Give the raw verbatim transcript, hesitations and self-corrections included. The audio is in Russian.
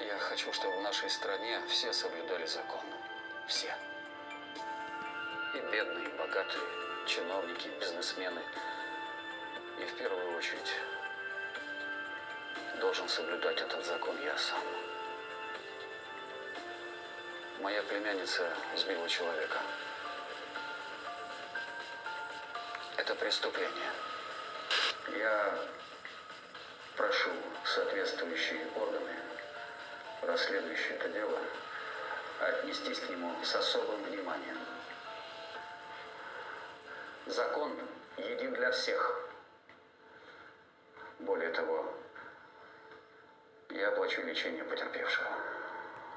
Я хочу, чтобы в нашей стране все соблюдали закон. Все. И бедные, и богатые, чиновники, и бизнесмены. И в первую очередь должен соблюдать этот закон я сам. Моя племянница сбила человека. Это преступление. Я прошу соответствующие органы, расследующие это дело, отнестись к нему с особым вниманием. Закон един для всех. Более того, я оплачу лечение потерпевшего.